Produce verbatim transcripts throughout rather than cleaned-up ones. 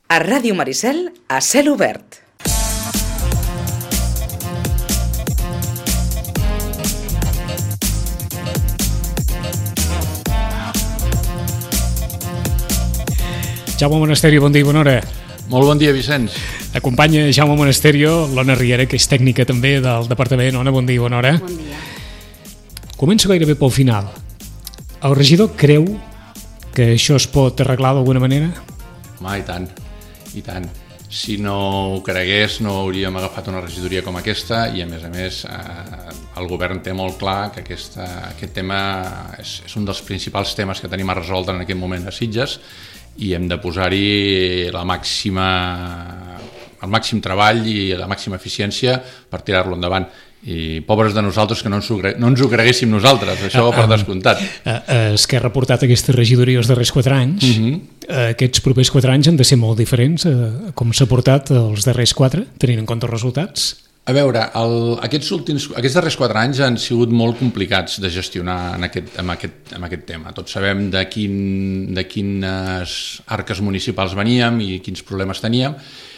A Ràdio Maricel, a cel obert. Jaume Monasterio, bon dia i bona hora. Molt bon dia, Vicenç. Acompanya Jaume Monasterio, l'Ona Riera, que és tècnica també del departament. Ona, bon dia i bona hora. Bon dia. Començo gairebé pel final. El regidor creu que això es pot arreglar d'alguna manera? Home, i tant, i tant. Si no ho cregués, no hauríem agafat una regidoria com aquesta i, a més a més, eh, el govern té molt clar que aquesta, aquest tema és, és un dels principals temes que tenim a resoldre en aquest moment a Sitges i hem de posar-hi la màxima, el màxim treball i la màxima eficiència per tirar-lo endavant. I pobres de nosaltres que no ens ho, no ens ho creguéssim nosaltres, això per descomptat. Esquerra ha portat aquesta regidoria els darrers quatre anys. Uh-huh. Aquests propers quatre anys han de ser molt diferents, com s'ha portat els darrers quatre, tenint en compte els resultats? A veure, el, aquests, últims, aquests darrers quatre anys han sigut molt complicats de gestionar en aquest, en aquest, en aquest tema. Tots sabem de, quin, de quines arques municipals veníem i quins problemes teníem,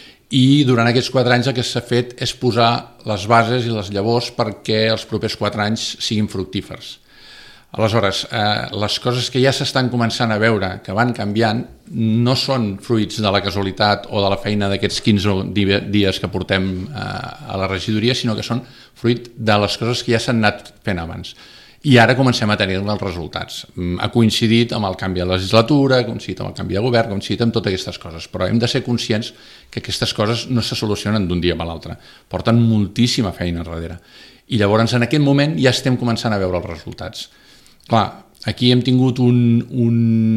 i durant aquests quatre anys el que s'ha fet és posar les bases i les llavors perquè els propers quatre anys siguin fructífers. Aleshores, eh, les coses que ja s'estan començant a veure, que van canviant, no són fruits de la casualitat o de la feina d'aquests quinze dies que portem eh, a la regidoria, sinó que són fruit de les coses que ja s'han anat fent abans. I ara comencem a tenir els resultats. Ha coincidit amb el canvi de legislatura, ha coincidit amb el canvi de govern, ha coincidit amb totes aquestes coses, però hem de ser conscients que aquestes coses no se solucionen d'un dia per l'altre. Porten moltíssima feina darrere. I llavors en aquest moment ja estem començant a veure els resultats. Clar, aquí hem tingut un, un,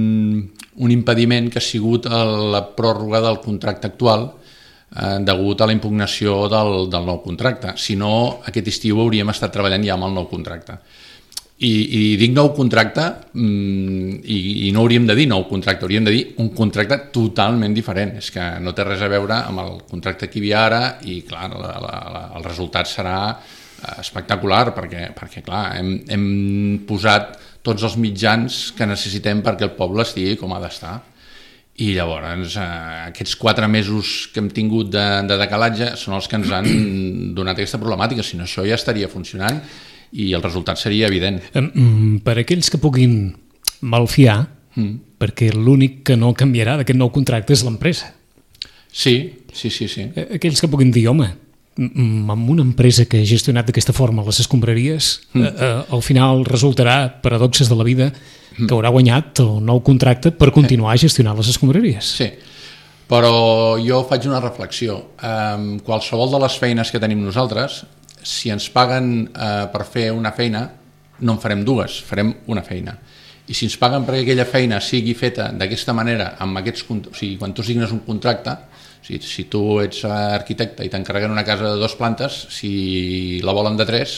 un impediment que ha sigut la pròrroga del contracte actual eh, degut a la impugnació del, del nou contracte. Si no, aquest estiu hauríem estat treballant ja amb el nou contracte. I, i dic nou contracte mm, i, i no hauríem de dir nou contracte, hauríem de dir un contracte totalment diferent. És que no té res a veure amb el contracte que hi havia ara i clar, la, la, la, el resultat serà espectacular perquè, perquè clar, hem, hem posat tots els mitjans que necessitem perquè el poble estigui com ha d'estar. I llavors eh, aquests quatre mesos que hem tingut de, de decalatge són els que ens han donat aquesta problemàtica, si no això ja estaria funcionant i el resultat seria evident. Per aquells que puguin malfiar, mm. perquè l'únic que no canviarà d'aquest nou contracte és l'empresa. Sí, sí, sí, sí. Aquells que puguin dir, home, amb una empresa que ha gestionat d'aquesta forma les escombraries, mm. eh, al final resultarà, paradoxes de la vida, mm. que haurà guanyat el nou contracte per continuar gestionant les escombraries. Sí, però jo faig una reflexió. Um, qualsevol de les feines que tenim nosaltres, si ens paguen eh, per fer una feina, no en farem dues, farem una feina. I si ens paguen perquè aquella feina sigui feta d'aquesta manera, amb aquests, o sigui, quan tu signes un contracte, o sigui, si tu ets arquitecte i t'encarreguen una casa de dues plantes, si la volen de tres,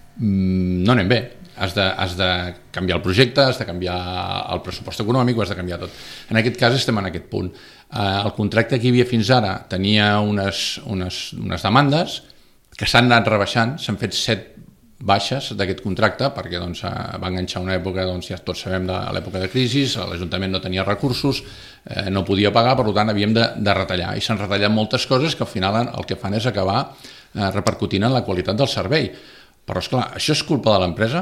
no anem bé. Has de, has de canviar el projecte, has de canviar el pressupost econòmic, ho has de canviar tot. En aquest cas estem en aquest punt. Eh, el contracte que hi havia fins ara tenia unes, unes, unes demandes que s'han anat rebaixant, s'han fet set baixes d'aquest contracte perquè doncs, va enganxar una època, doncs, ja tots sabem, de l'època de crisi, l'Ajuntament no tenia recursos, eh, no podia pagar, per tant havíem de, de retallar i s'han retallat moltes coses que al final el que fan és acabar eh, repercutint en la qualitat del servei. Però esclar, això és culpa de l'empresa?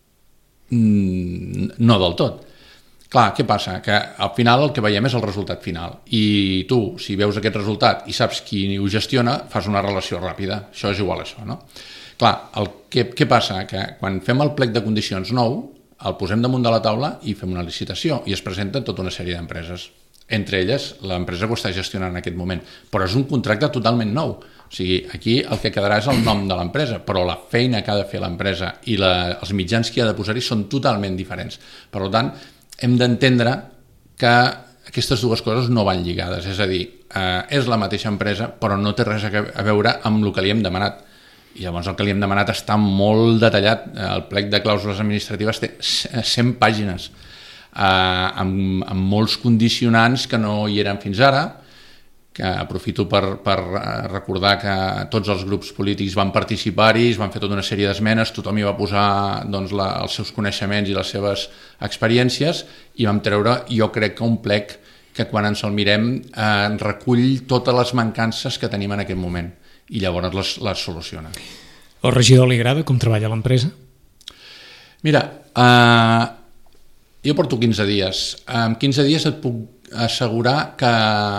Mm, no del tot. Clar, què passa? Que al final el que veiem és el resultat final i tu, si veus aquest resultat i saps qui ho gestiona, fas una relació ràpida. Això és igual a això, no? Clar, el que, què passa? Que quan fem el plec de condicions nou, el posem damunt de la taula i fem una licitació i es presenta tota una sèrie d'empreses. Entre elles, l'empresa que ho està gestionant en aquest moment. Però és un contracte totalment nou. O sigui, aquí el que quedarà és el nom de l'empresa, però la feina que ha de fer l'empresa i la, els mitjans que ha de posar-hi són totalment diferents. Per tant, hem d'entendre que aquestes dues coses no van lligades, és a dir, eh, és la mateixa empresa però no té res a veure amb el que li hem demanat i llavors el que li hem demanat està molt detallat. El plec de clàusules administratives té cent pàgines eh, amb, amb molts condicionants que no hi eren fins ara, que aprofito per, per recordar que tots els grups polítics van participar-hi, es van fer tota una sèrie d'esmenes, tothom hi va posar doncs, la, els seus coneixements i les seves experiències i vam treure, jo crec que un plec que quan ens el mirem eh, recull totes les mancances que tenim en aquest moment i llavors les, les soluciona. Al regidor li agrada com treballa l'empresa? Mira, eh, jo porto quinze dies. En quinze dies et puc assegurar que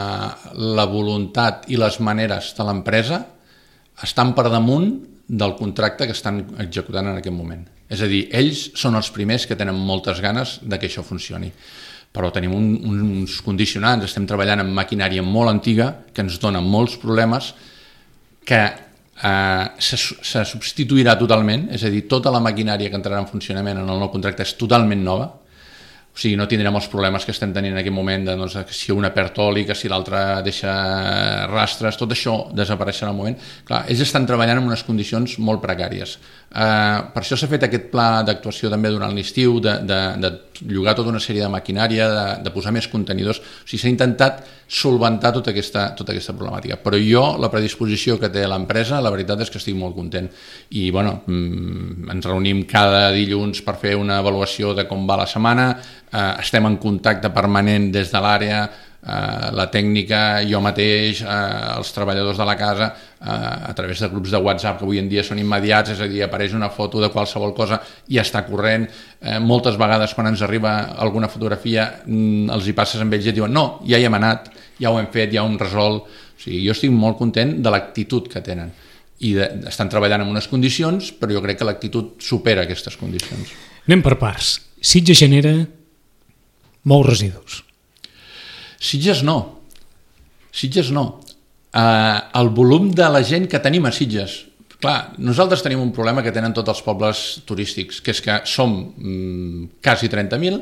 la voluntat i les maneres de l'empresa estan per damunt del contracte que estan executant en aquest moment. És a dir, ells són els primers que tenen moltes ganes de que això funcioni. Però tenim un, uns condicionants, estem treballant amb maquinària molt antiga que ens dona molts problemes que eh, se, se substituirà totalment, és a dir, tota la maquinària que entrarà en funcionament en el nou contracte és totalment nova, o sigui, no tindrem els problemes que estem tenint en aquest moment de doncs, que si una perd oli, que si l'altra deixa rastres, tot això desapareixerà al moment. Clar, ells estan treballant en unes condicions molt precàries. Eh, per això s'ha fet aquest pla d'actuació també durant l'estiu, de, de, de llogar tota una sèrie de maquinària, de, de posar més contenidors. O sigui, s'ha intentat solventar tota aquesta, tota aquesta problemàtica. Però jo, la predisposició que té l'empresa, la veritat és que estic molt content. I, bueno, ens reunim cada dilluns per fer una avaluació de com va la setmana, eh, estem en contacte permanent des de l'àrea, eh, la tècnica, jo mateix, eh, els treballadors de la casa, eh, a través de grups de WhatsApp que avui en dia són immediats, és a dir, apareix una foto de qualsevol cosa i ja està corrent. Eh, moltes vegades quan ens arriba alguna fotografia mm, els hi passes amb ells i et diuen no, ja hi hem anat, ja ho hem fet, ja ho hem resolt. O sigui, jo estic molt content de l'actitud que tenen i de, estan treballant en unes condicions, però jo crec que l'actitud supera aquestes condicions. Anem per parts. Sitges genera molts residus. Sitges no. Sitges no. Uh, el volum de la gent que tenim a Sitges. Clar, nosaltres tenim un problema que tenen tots els pobles turístics, que és que som mm, quasi trenta mil,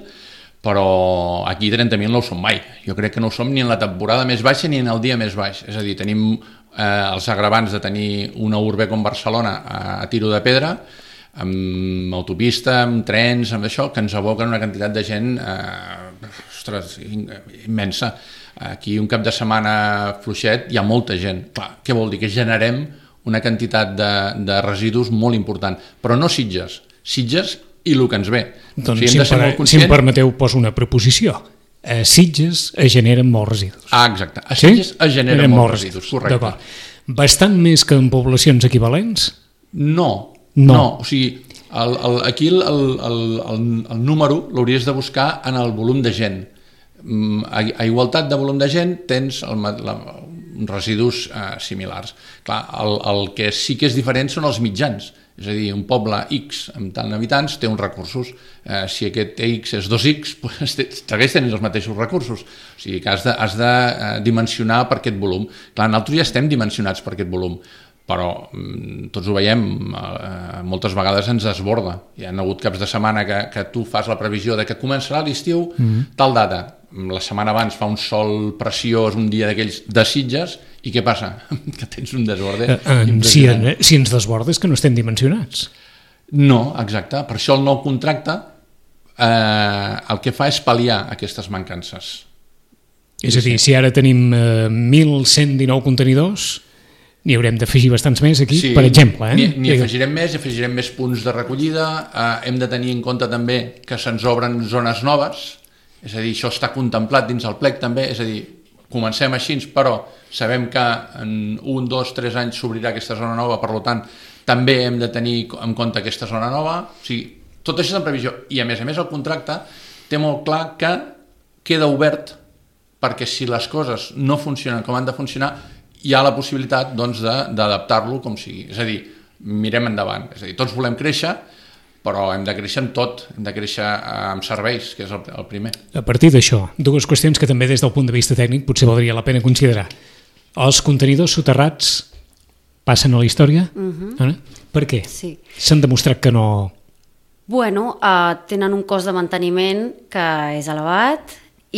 però aquí trenta mil no ho som mai. Jo crec que no ho som ni en la temporada més baixa ni en el dia més baix. És a dir, tenim eh, els agravants de tenir una urbe com Barcelona a, a tiro de pedra, amb autopista, amb trens, amb això, que ens aboquen una quantitat de gent eh, ostres, immensa. Aquí un cap de setmana fluixet hi ha molta gent. Clar, què vol dir? Que generem una quantitat de, de residus molt important. Però no Sitges. Sitges i el que ens ve. Doncs o sigui, si, em per, conscient... si em permeteu, poso una preposició. A Sitges es generen molts residus. Ah, exacte. A Sitges sí? es generen molts, molts residus, correcte. D'acord. Bastant més que en poblacions equivalents? No, no. no. O sigui, el, el, aquí el, el, el, el número l'hauries de buscar en el volum de gent. A, a igualtat de volum de gent tens el, la, residus eh, similars. Clar, el, el que sí que és diferent són els mitjans. És a dir, un poble X amb tant habitants té uns recursos. Eh, si aquest X és dos X, pues, segueix tenint els mateixos recursos. O sigui que has de, has de eh, dimensionar per aquest volum. Clar, nosaltres ja estem dimensionats per aquest volum, però mm, tots ho veiem, eh, moltes vegades ens desborda. Hi ha hagut caps de setmana que, que tu fas la previsió de que començarà l'estiu mm-hmm. tal data. La setmana abans fa un sol preciós, un dia d'aquells de Sitges, i què passa? Que tens un desborde. Eh, si, en, si ens desborda és que no estem dimensionats. No, exacte. Per això el nou contracte eh, el que fa és pal·liar aquestes mancances. És a dir, si ara tenim eh, mil cent dinou contenidors, n'hi haurem d'afegir bastants més aquí, sí, per exemple. Eh? N'hi afegirem més, afegirem més punts de recollida, eh, hem de tenir en compte també que se'ns obren zones noves, és a dir, això està contemplat dins el plec també, és a dir, comencem així, però sabem que en un, dos, tres anys s'obrirà aquesta zona nova, per tant, també hem de tenir en compte aquesta zona nova. O sigui, tot això és en previsió. I a més a més el contracte té molt clar que queda obert perquè si les coses no funcionen com han de funcionar, hi ha la possibilitat doncs, d'adaptar-lo com sigui. És a dir, mirem endavant. És a dir, tots volem créixer, però hem de créixer en tot, hem de créixer amb serveis, que és el, el primer. A partir d'això, dues qüestions que també des del punt de vista tècnic potser valdria la pena considerar. Els contenidors soterrats passen a la història? Uh-huh. eh? Per què? Sí. S'han demostrat que no... Bueno, uh, tenen un cost de manteniment que és elevat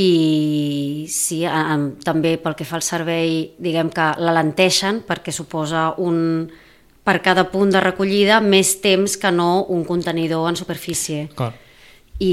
i sí, uh, també pel que fa al servei, diguem que l'alenteixen perquè suposa un... per cada punt de recollida, més temps que no un contenidor en superfície. Clar. I,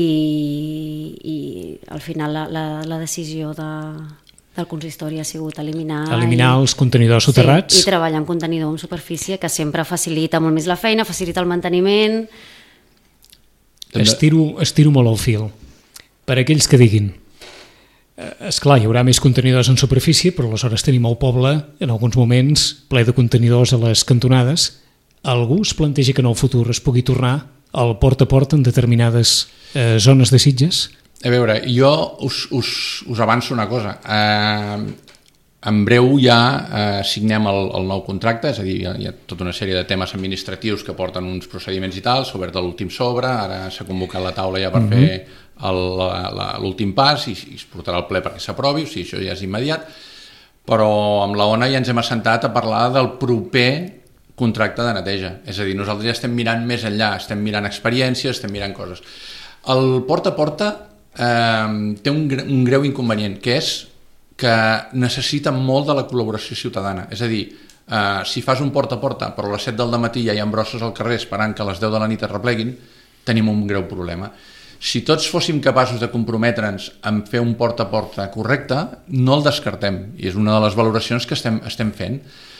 i al final la, la, la decisió de, del consistori ha sigut eliminar... Eliminar i, els contenidors soterrats. Sí, i treballar amb contenidor en superfície, que sempre facilita molt més la feina, facilita el manteniment... Estiro, estiro molt el fil. Per aquells que diguin esclar, hi haurà més contenidors en superfície, però aleshores tenim el poble, en alguns moments, ple de contenidors a les cantonades. Algú es planteja que en el futur es pugui tornar al porta a porta en determinades eh, zones de Sitges? A veure, jo us, us, us avanço una cosa. Eh, en breu ja eh, signem el, el nou contracte, és a dir, hi ha, hi ha tota una sèrie de temes administratius que porten uns procediments i tal, s'ha obert l'últim sobre, ara s'ha convocat la taula ja per mm-hmm. fer l'últim pas i, i es portarà al ple perquè s'aprovi, o sigui, això ja és immediat, però amb la ONA ja ens hem assentat a parlar del proper contracte de neteja, és a dir, nosaltres ja estem mirant més enllà, estem mirant experiències, estem mirant coses. El porta a porta eh, té un, un greu inconvenient, que és que necessita molt de la col·laboració ciutadana. És a dir, eh, si fas un porta a porta però a les set del matí ja hi ha embrosses al carrer esperant que a les deu de la nit es repleguin, tenim un greu problema. Si tots fóssim capaços de comprometre'ns en fer un porta a porta correcte, no el descartem, i és una de les valoracions que estem, estem fent.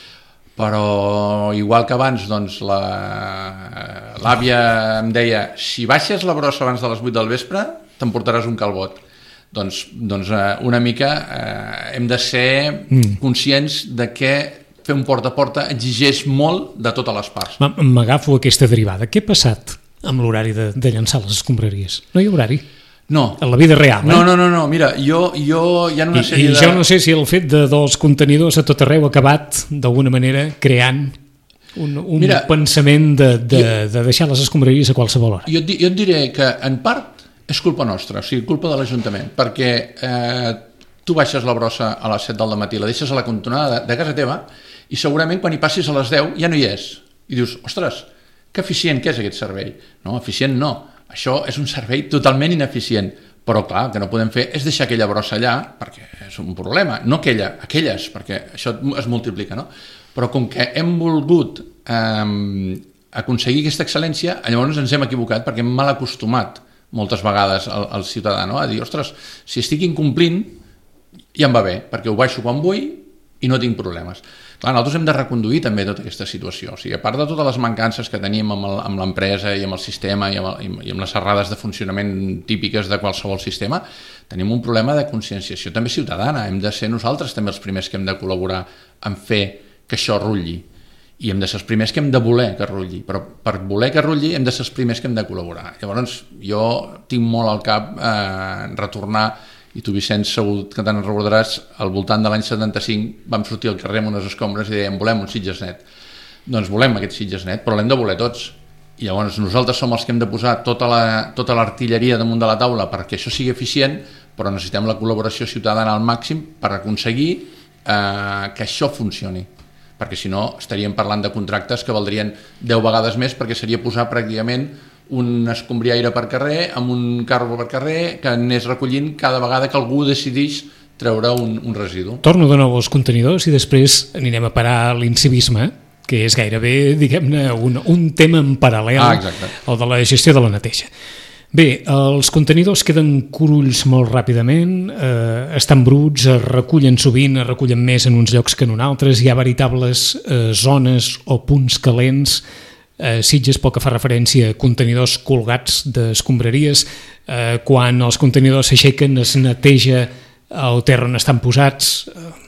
Però igual que abans doncs, la, l'àvia em deia, si baixes la brossa abans de les vuit del vespre t'emportaràs un calbot. Doncs, doncs una mica eh, hem de ser mm. conscients de que fer un porta a porta exigeix molt de totes les parts. M'agafo aquesta derivada. Què ha passat amb l'horari de, de llançar les escombraries? No hi ha horari? No. En la vida real, eh? No, no, no, no. Mira, jo, jo hi ha una I, sèrie i de... I jo no sé si el fet de dels contenidors a tot arreu ha acabat d'alguna manera creant un, un Mira, pensament de, de, jo, de deixar les escombraries a qualsevol hora. Jo, jo et diré que en part és culpa nostra, o sigui, culpa de l'Ajuntament, perquè eh, tu baixes la brossa a les set del matí, la deixes a la cantonada de, de casa teva i segurament quan hi passis a les deu ja no hi és. I dius, ostres, que eficient que és aquest servei. No, eficient no. Això és un servei totalment ineficient. Però clar, el que no podem fer és deixar aquella brossa allà, perquè és un problema. No aquella, aquelles, perquè això es multiplica, no? Però com que hem volgut eh, aconseguir aquesta excel·lència, llavors ens hem equivocat perquè hem mal acostumat moltes vegades al, al ciutadà, no? A dir, ostres, si estic incomplint ja em va bé, perquè ho baixo quan vull i no tinc problemes. Clar, nosaltres hem de reconduir també tota aquesta situació. O sigui, a part de totes les mancances que tenim amb, el, amb l'empresa i amb el sistema i amb, el, i amb les errades de funcionament típiques de qualsevol sistema, tenim un problema de conscienciació també ciutadana. Hem de ser nosaltres també els primers que hem de col·laborar en fer que això rutlli. I hem de ser els primers que hem de voler que rutlli, però per voler que rutlli hem de ser els primers que hem de col·laborar. Llavors jo tinc molt al cap eh, retornar, i tu Vicenç segur que te'n recordaràs, al voltant de l'any setanta-cinc vam sortir al carrer amb unes escombres i dèiem volem un Sitges net. Doncs volem aquest Sitges net, però l'hem de voler tots. I llavors nosaltres som els que hem de posar tota, la, tota l'artilleria damunt de la taula perquè això sigui eficient, però necessitem la col·laboració ciutadana al màxim per aconseguir eh, que això funcioni. Perquè si no estaríem parlant de contractes que valdrien deu vegades més perquè seria posar pràcticament un escombriaire per carrer amb un carro per carrer que anés recollint cada vegada que algú decidís treure un, un residu. Torno de nou als contenidors i després anirem a parar a l'incivisme, que és gairebé, diguem-ne, un, un tema en paral·lel ah, exacte. al de la gestió de la neteja. Bé, els contenidors queden curulls molt ràpidament, eh, estan bruts, es recullen sovint, es recullen més en uns llocs que en uns altres, hi ha veritables eh, zones o punts calents. Eh, Sitges, pel que fa referència a contenidors colgats d'escombraries, eh, quan els contenidors s'aixequen es neteja el terra on estan posats.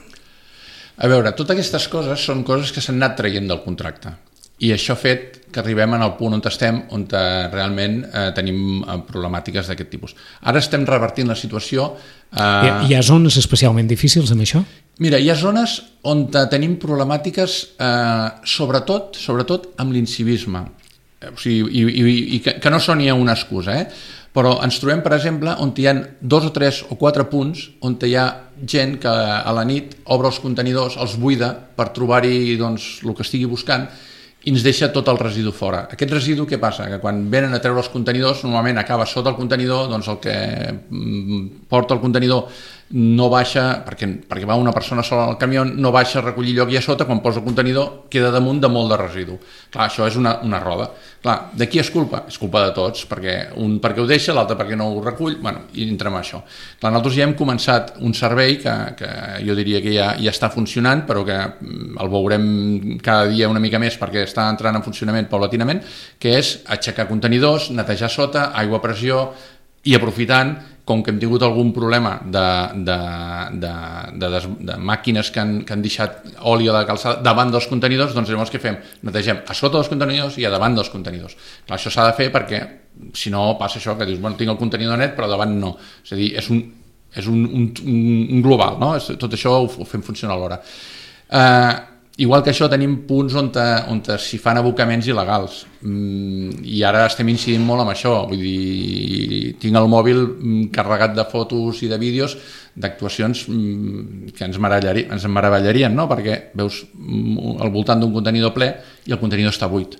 A veure, totes aquestes coses són coses que s'han anat traient del contracte. I això ha fet que arribem en el punt on estem, on realment eh, tenim problemàtiques d'aquest tipus. Ara estem revertint la situació. Eh... Hi, ha, hi ha zones especialment difícils amb això? Mira, hi ha zones on tenim problemàtiques eh, sobretot, sobretot amb l'incivisme. O sigui, i, i, i que, que no soni una excusa, eh? Però ens trobem, per exemple, on hi ha dos o tres o quatre punts on hi ha gent que a la nit obre els contenidors, els buida per trobar-hi doncs, el que estigui buscant i ens deixa tot el residu fora. Aquest residu què passa? Que quan venen a treure els contenidors normalment acaba sota el contenidor, doncs el que porta el contenidor no baixa, perquè, perquè va una persona sola al camió, no baixa a recollir lloc i a sota, quan posa el contenidor queda damunt de molt de residu. Clar, això és una, una roda. Clar, de qui és culpa? És culpa de tots, perquè un perquè ho deixa, l'altre perquè no ho recull, bueno, i entrem a això. Clar, nosaltres ja hem començat un servei que, que jo diria que ja, ja està funcionant, però que el veurem cada dia una mica més perquè està entrant en funcionament paulatinament, que és aixecar contenidors, netejar sota, aigua a pressió, i aprofitant com que hem tingut algun problema de, de, de, de, de, de màquines que han, que han deixat oli a la calçada davant dels contenidors, doncs llavors què fem? Netegem a sota dels contenidors i a davant dels contenidors. Clar, això s'ha de fer perquè, si no, passa això, que dius, bueno, tinc el contenidor net, però davant no. És a dir, és un, és un, un, un global, no? Tot això ho, ho fem funcionar alhora. Eh... Igual que això tenim punts on, te, on te s'hi fan abocaments il·legals mm, i ara estem incidint molt amb això, vull dir, tinc el mòbil carregat de fotos i de vídeos d'actuacions mm, que ens, ens meravellarien, no? Perquè veus al voltant d'un contenidor ple i el contenidor està buit.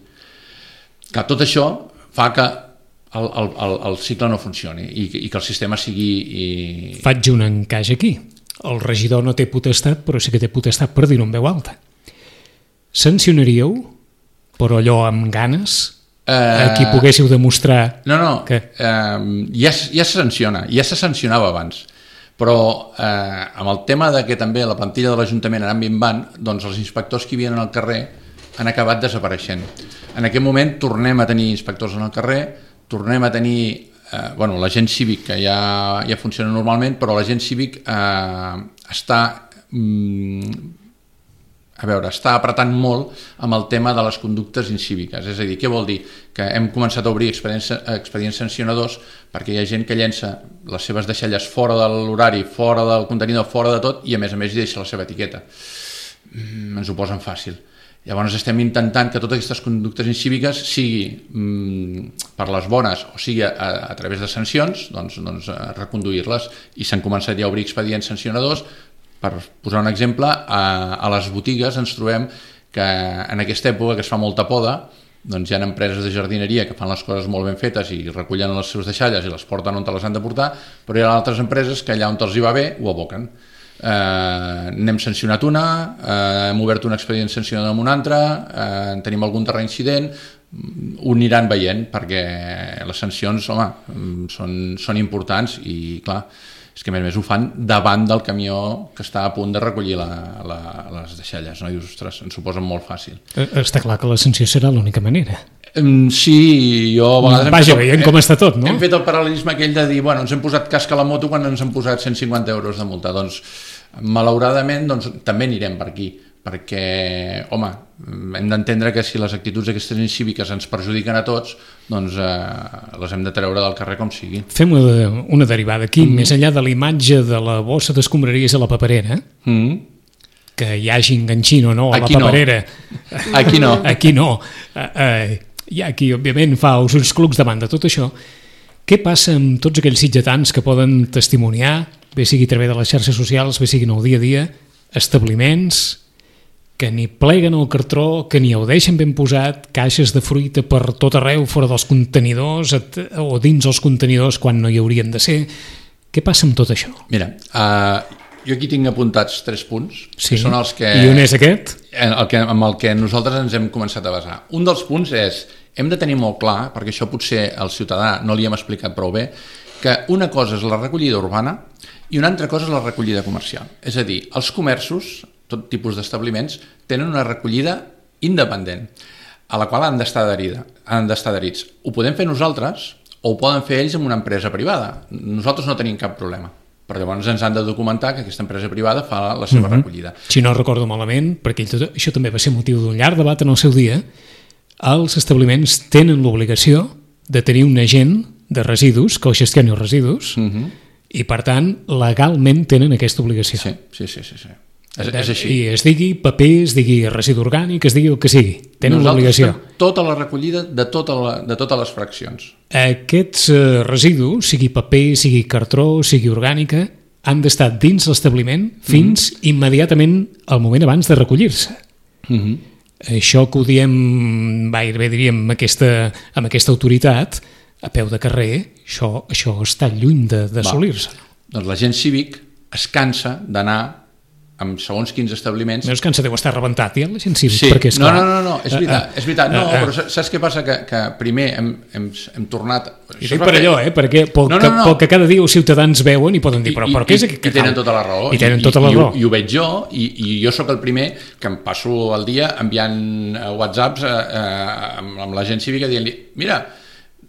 Que tot això fa que el, el, el, el cicle no funcioni i, i que el sistema sigui... I... Faig un encaix aquí. El regidor no té potestat, però sí que té potestat per dir-ho en veu alta. Sancionaríeu, però allò amb ganes, eh, a qui poguéssiu demostrar... No, no, que... eh, ja, ja se sanciona, ja se sancionava abans, però eh, amb el tema de que també la plantilla de l'Ajuntament anava minvant, doncs els inspectors que hi havien al carrer han acabat desapareixent. En aquest moment tornem a tenir inspectors en el carrer, tornem a tenir... Eh, bueno, l'agent cívic que ja, ja funciona normalment, però l'agent cívic eh, està... Mm, a veure, està apretant molt amb el tema de les conductes incíviques. És a dir, què vol dir? Que hem començat a obrir expedients, expedients sancionadors perquè hi ha gent que llença les seves deixalles fora de l'horari, fora del contenidor, fora de tot, i a més a més hi deixa la seva etiqueta. Mm, ens ho posen fàcil. Llavors estem intentant que totes aquestes conductes incíviques sigui mm, per les bones o sigui a, a través de sancions, doncs, doncs reconduir-les, i s'han començat ja a obrir expedients sancionadors. Per posar un exemple, a, a les botigues ens trobem que en aquesta època que es fa molta poda, doncs hi ha empreses de jardineria que fan les coses molt ben fetes i recullen les seves deixalles i les porten on te les han de portar, però hi ha altres empreses que allà on els hi va bé ho aboquen. Eh, n'hem sancionat una, eh, hem obert un expedient sancionador amb una altra, eh, tenim algun darrer incident, ho aniran veient perquè les sancions, home, són, són importants i clar, és que a més a més ho fan davant del camió que està a punt de recollir la, la, les deixalles, no? I dius, ostres, ens ho posen molt fàcil. Està clar que la sanció serà l'única manera. Sí, jo a vegades... Vaja, veient com està tot, no? Hem fet el paral·lelisme aquell de dir, bueno, ens hem posat casc a la moto quan ens han posat cent cinquanta euros de multa. Doncs, malauradament, doncs, també anirem per aquí, perquè, home, hem d'entendre que si les actituds aquestes incíviques ens perjudiquen a tots, doncs eh, les hem de treure del carrer com sigui. Fem una, una derivada aquí, mm-hmm. més enllà de la imatge de la bossa d'escombraries a la paperera, mm-hmm. que hi hagi enganxint o no a aquí la paperera. No. Aquí no. Aquí no. Eh, eh, hi ha qui, òbviament, fa els ulls clucs davant de tot això. Què passa amb tots aquells sitgetans que poden testimoniar, bé sigui a través de les xarxes socials, bé sigui en el dia a dia, establiments que ni pleguen el cartró, que ni ho deixen ben posat, caixes de fruita per tot arreu, fora dels contenidors o dins els contenidors quan no hi haurien de ser. Què passa amb tot això? Mira, uh, jo aquí tinc apuntats tres punts, sí. que són els que... I un és aquest? El que, amb el que nosaltres ens hem començat a basar. Un dels punts és, hem de tenir molt clar, perquè això potser al ciutadà no li hem explicat prou bé, que una cosa és la recollida urbana i una altra cosa és la recollida comercial. És a dir, els comerços, tot tipus d'establiments, tenen una recollida independent, a la qual han d'estar adherida, han d'estar adherits. Ho podem fer nosaltres o ho poden fer ells amb una empresa privada. Nosaltres no tenim cap problema, però llavors ens han de documentar que aquesta empresa privada fa la seva mm-hmm. recollida. Si no recordo malament, perquè això també va ser motiu d'un llarg debat en el seu dia, els establiments tenen l'obligació de tenir un agent de residus que els gestioni els residus mm-hmm. i, per tant, legalment tenen aquesta obligació. Sí, sí, sí, sí, sí. És, és així. I es digui paper, es digui residu orgànic, es digui el que sigui. Tenen l'obligació. Nosaltres fem tota la recollida de, tota la, de totes les fraccions. Aquests uh, residus, sigui paper, sigui cartró, sigui orgànica, han d'estar dins l'establiment fins mm-hmm. immediatament al moment abans de recollir-se. Mm-hmm. Això que ho diem, gairebé diríem, amb aquesta, amb aquesta autoritat, a peu de carrer, això, això està lluny d'assolir-se. Doncs l'agent cívic es cansa d'anar amb segons quins establiments... No es cansa, deu estar rebentat, ja, la gent cívic, sí. perquè és clar... No, no, no, no, és veritat, és veritat. No, però saps què passa? Que, que primer hem, hem, hem tornat... I dic per allò, eh? Perquè pel, no, no, no. Que, que cada dia els ciutadans veuen i poden dir, però, però què és... I, i tenen tota la raó. I tenen tota la I, raó. I, i ho veig jo, i, i jo sóc el primer que em passo el dia enviant whatsapps eh, amb, amb la gent cívica dient-li, mira,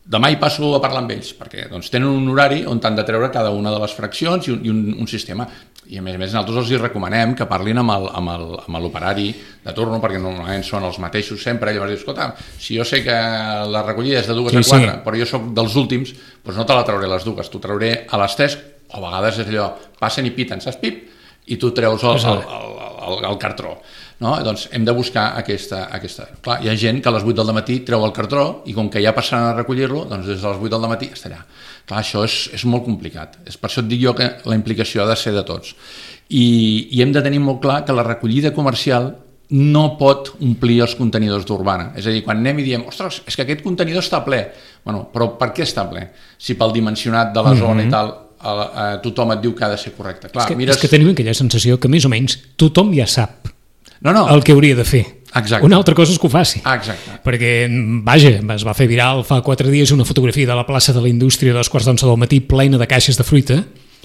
demà hi passo a parlar amb ells, perquè doncs, tenen un horari on t'han de treure cada una de les fraccions i un, i un, un sistema. I a més a més nosaltres els hi recomanem que parlin amb el, amb el, amb l'operari de turno, perquè normalment són els mateixos sempre. Llavors dius, escolta, si jo sé que la recollida és de dues sí, a quatre, sí. però jo sóc dels últims, doncs no te la trauré les dues, t'ho trauré a les tres, o a vegades és allò, passen i piten, saps, pip, i tu treus el, el, el, el, el cartró. No? Doncs hem de buscar aquesta, aquesta... Clar, hi ha gent que a les vuit del matí treu el cartró i com que ja passaran a recollir-lo, doncs des de les vuit del matí està allà. Clar, això és, és molt complicat. És per això et dic jo que la implicació ha de ser de tots. I, i hem de tenir molt clar que la recollida comercial no pot omplir els contenidors d'Urbana. És a dir, quan anem i diem, ostres, és que aquest contenidor està ple. Bueno, però per què està ple? Si pel dimensionat de la mm-hmm. zona i tal, a, a, tothom et diu que ha de ser correcte. Clar, és, que, mires... és que tenim aquella sensació que més o menys tothom ja sap no, no. el que hauria de fer. Exacte. Una altra cosa és que ho faci. Exacte. Perquè, vaja, es va fer viral fa quatre dies una fotografia de la plaça de la Indústria de dos quarts d'onze del matí plena de caixes de fruita,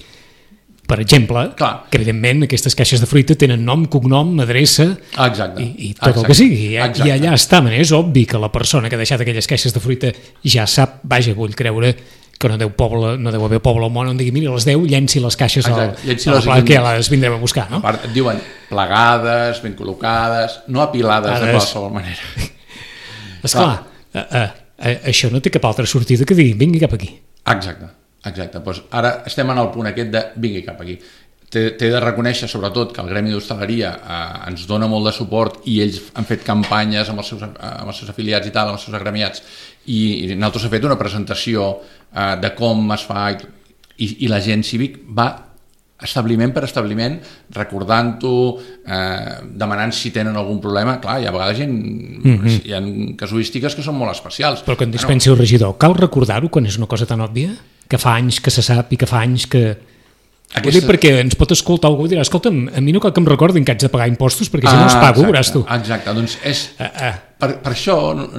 per exemple, clar. Que evidentment aquestes caixes de fruita tenen nom, cognom, adreça Exacte. i, i tot Exacte. el que sigui. I, Exacte. I allà està, és obvi que la persona que ha deixat aquelles caixes de fruita ja sap, vaja, vull creure que no deu, poble, no deu haver poble al món on digui, mira, les deu, llenci les caixes al, llenci a la les placa que ja les vindrem a buscar, no? A part, et diuen plegades, ben col·locades, no apilades Ades. de qualsevol manera. Esclar, a, a, a, això no té cap altra sortida que dir, vingui cap aquí. Exacte, exacte. Pues ara estem en el punt aquest de vingui cap aquí. T'he de reconèixer, sobretot, que el Gremi d'Hostaleria eh, ens dona molt de suport i ells han fet campanyes amb els seus, amb els seus afiliats i tal, amb els seus agremiats, i, i nosaltres hem fet una presentació eh, de com es fa i, i la gent cívic va establiment per establiment recordant-ho, eh, demanant si tenen algun problema. Clar, hi ha a vegades gent, mm-hmm. hi ha casuístiques que són molt especials. Però que en dispensi el regidor, cal recordar-ho quan és una cosa tan òbvia? Que fa anys que se sap i que fa anys que... Aquesta... Vull dir, perquè ens pot escoltar algú i dirà, escolta'm, a mi no cal que em recordin que haig de pagar impostos perquè si ah, no els pago, veuràs tu. Exacte, doncs és, ah, ah. Per, per això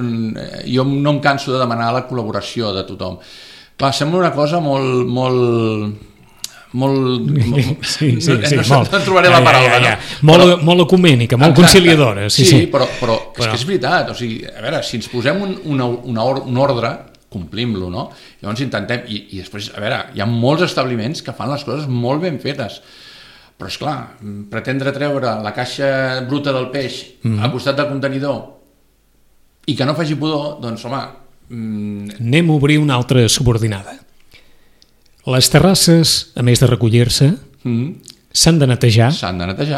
jo no em canso de demanar la col·laboració de tothom. Clar, sembla una cosa molt... molt molt... Sí, sí, sí, no, molt. No trobaré la paraula, ja, ja, ja. no? Molt, però, molt ecumènica, molt exacte, conciliadora. Sí, sí, sí. Però, però, però és que és veritat. O sigui, a veure, si ens posem un, una, una or, un ordre, complim-lo, no? Llavors intentem... I, I després, a veure, hi ha molts establiments que fan les coses molt ben fetes. Però, esclar, pretendre treure la caixa bruta del peix mm-hmm. al costat del contenidor i que no faci pudor, doncs, home... Mm... Anem a obrir una altra subordinada. Les terrasses, a més de recollir-se, mm-hmm. s'han de netejar. S'han de netejar.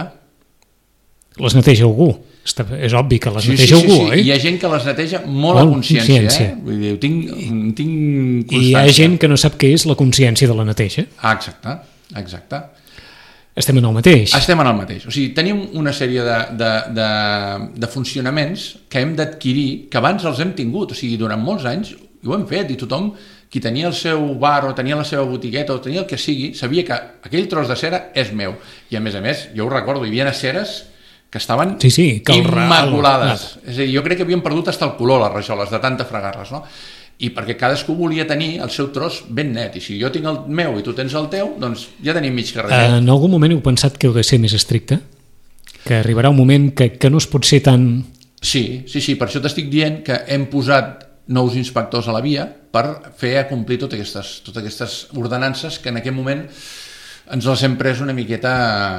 Les neteja algú. Està, és obvi que les sí, neteja sí, sí, algú, sí. eh? Hi ha gent que les neteja molt, molt a consciència, consciència. Eh? Vull dir, ho tinc, tinc constància. I hi ha gent que no sap què és la consciència de la neteja. Ah, exacte, exacte. Estem en el mateix. Estem en el mateix. O sigui, tenim una sèrie de, de, de, de funcionaments que hem d'adquirir, que abans els hem tingut. O sigui, durant molts anys ho hem fet i tothom, qui tenia el seu bar o tenia la seva botigueta o tenia el que sigui, sabia que aquell tros de cera és meu. I a més a més, jo ho recordo, hi havia ceres que estaven sí, sí, que immaculades. Ral... És a dir, jo crec que havien perdut fins el color les rajoles, de tanta fregar-les, no? I perquè cadascú volia tenir el seu tros ben net, i si jo tinc el meu i tu tens el teu, doncs ja tenim mig carrer. Uh, en algun moment heu pensat que heu de ser més estricte? Que arribarà un moment que, que no es pot ser tan... Sí, sí, sí, per això t'estic dient que hem posat nous inspectors a la via per fer acomplir totes aquestes, totes aquestes ordenances que en aquest moment ens les hem pres una miqueta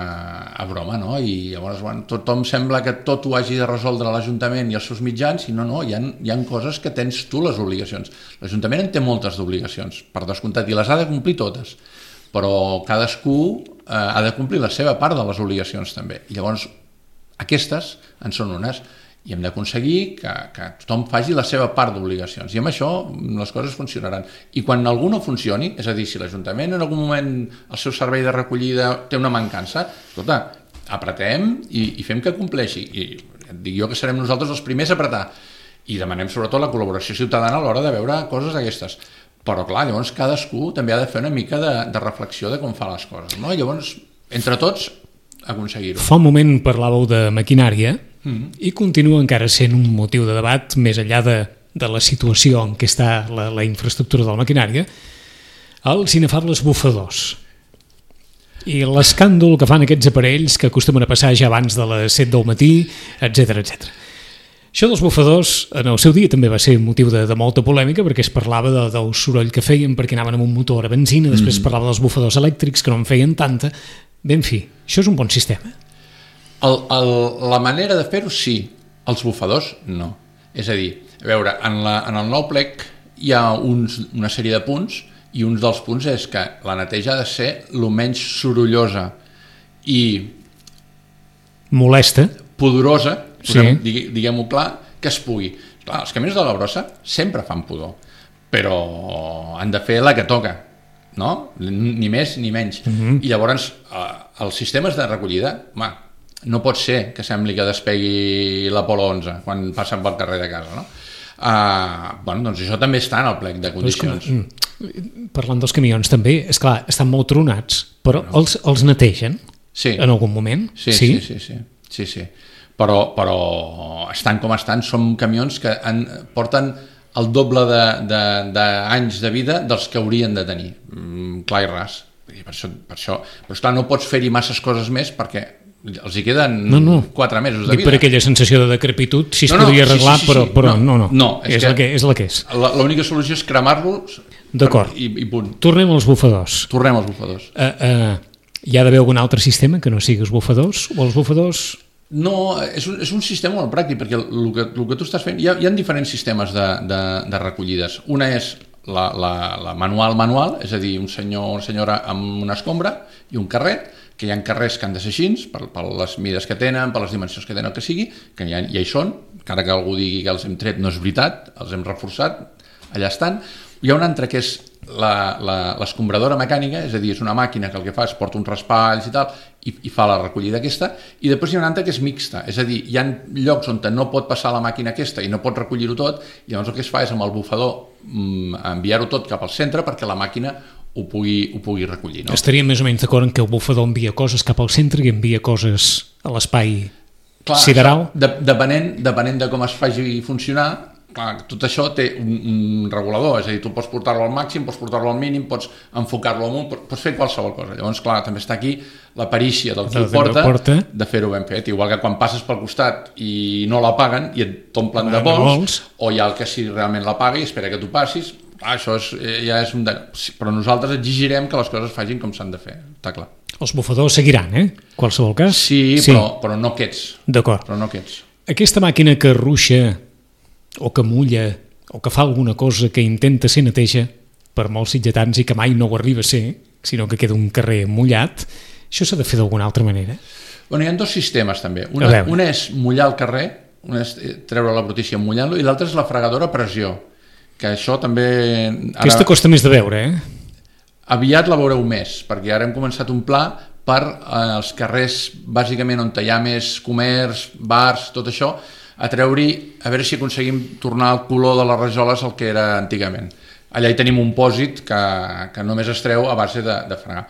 a broma, no? I llavors bueno, tothom sembla que tot ho hagi de resoldre l'Ajuntament i els seus mitjans, i no, no, hi ha, hi ha coses que tens tu les obligacions. L'Ajuntament en té moltes d'obligacions, per descomptat, i les ha de complir totes, però cadascú eh, ha de complir la seva part de les obligacions també. I llavors aquestes en són unes, i hem d'aconseguir que, que tothom faci la seva part d'obligacions, i amb això les coses funcionaran. I quan algú no funcioni, és a dir, si l'Ajuntament en algun moment el seu servei de recollida té una mancança, escolta, apretem i, i fem que compleixi, i et dic jo que serem nosaltres els primers a apretar, i demanem sobretot la col·laboració ciutadana a l'hora de veure coses aquestes. Però clar, llavors cadascú també ha de fer una mica de, de reflexió de com fa les coses, no? I llavors, entre tots, aconseguir-ho. Fa un moment parlàveu de maquinària, mm-hmm. i continua encara sent un motiu de debat, més enllà de, de la situació en què està la, la infraestructura de la maquinària, els inefables bufadors. I l'escàndol que fan aquests aparells que acostumen a passar ja abans de les set del matí, etcètera, etcètera. Això dels bufadors, en el seu dia també va ser motiu de, de molta polèmica perquè es parlava de, del soroll que feien perquè anaven amb un motor a benzina, després mm. es parlava dels bufadors elèctrics que no en feien tanta. Bé, en fi, això és un bon sistema. El, el, la manera de fer-ho sí, els bufadors no. És a dir, a veure, en, la, en el nou plec hi ha uns, una sèrie de punts i un dels punts és que la neteja ha de ser el menys sorollosa i molesta, pudorosa, sí. diguem-ho clar, que es pugui. Clar, els camions de la brossa sempre fan pudor, però han de fer la que toca, no? Ni més ni menys. Uh-huh. I llavors, eh, els sistemes de recollida, home, no pot ser que sembli que despegui l'Apolo onze quan passen pel carrer de casa, no? Uh, bueno, doncs això també està en el plec de condicions. Com, parlant dels camions també, és clar, estan molt tronats, però no. els, els netegen sí. en algun moment? Sí, sí, sí, sí, sí, sí, sí. Però, però estan com estan, són camions que han, porten el doble d'anys de, de, de vida dels que haurien de tenir, mm, clar i ras. Per això, per això. Però esclar, no pots fer-hi masses coses més perquè els hi queden no, no. quatre mesos de vida. Dic per aquella sensació de decrepitud, si es no, no, podria arreglar, sí, sí, sí, però, sí. però no, no, no. no és, és, que la que, és la que és. L'única solució és cremar-los i, i punt. Tornem als bufadors. Tornem als bufadors. Uh, uh, hi ha d'haver algun altre sistema que no sigui els bufadors? O els bufadors... No, és un, és un sistema molt pràctic, perquè el que, el que tu estàs fent... Hi ha, hi ha diferents sistemes de, de, de recollides. Una és la, la, la manual-manual, és a dir, un senyor o una senyora amb una escombra i un carret, que hi ha carrers que han de ser així, per, per les mides que tenen, per les dimensions que tenen, el que sigui, que ja, ja hi són, encara que algú digui que els hem tret, no és veritat, els hem reforçat, allà estan. Hi ha un altre que és l'escombradora mecànica, és a dir, és una màquina que el que fa és porta uns raspalls i tal, i, i fa la recollida aquesta, i després hi ha una altra que és mixta, és a dir, hi ha llocs on no pot passar la màquina aquesta i no pot recollir-ho tot, i llavors el que es fa és amb el bufador mm, enviar-ho tot cap al centre perquè la màquina ho pugui, ho pugui recollir. No? Estaríem més o menys d'acord en que el bufador envia coses cap al centre i envia coses a l'espai sideral? De, depenent, depenent de com es faci funcionar, clar, tot això té un, un regulador, és a dir, tu pots portar-lo al màxim, pots portar-lo al mínim, pots enfocar-lo amunt, pots fer qualsevol cosa. Llavors, clar, també està aquí la perícia del qui ho porta, porta de fer-ho ben fet. Igual que quan passes pel costat i no la paguen i et t'omplen de vols, o hi ha el que si realment la paga i espera que tu passis, clar, això és, ja és un... De... Però nosaltres exigirem que les coses facin com s'han de fer, està clar. Els bufadors seguiran, eh? Qualsevol cas? Sí, sí. Però, però no aquests. D'acord. Però no aquests. Aquesta màquina que ruixa o que mulla, o que fa alguna cosa que intenta ser neteja per molts sitgetans i que mai no ho arriba a ser, sinó que queda un carrer mullat, això s'ha de fer d'alguna altra manera? Bueno, hi ha dos sistemes també. Una, una és mullar el carrer, una és treure la brutícia mullant-lo, i l'altra és la fregadora a pressió, que això també... Ara... Aquesta costa més de veure, eh? Aviat la veureu més, perquè ara hem començat un pla per eh, els carrers, bàsicament on hi ha més comerç, bars, tot això, a treure-hi, a veure si aconseguim tornar el color de les rajoles al que era antigament. Allà hi tenim un pòsit que, que només es treu a base de, de fregar.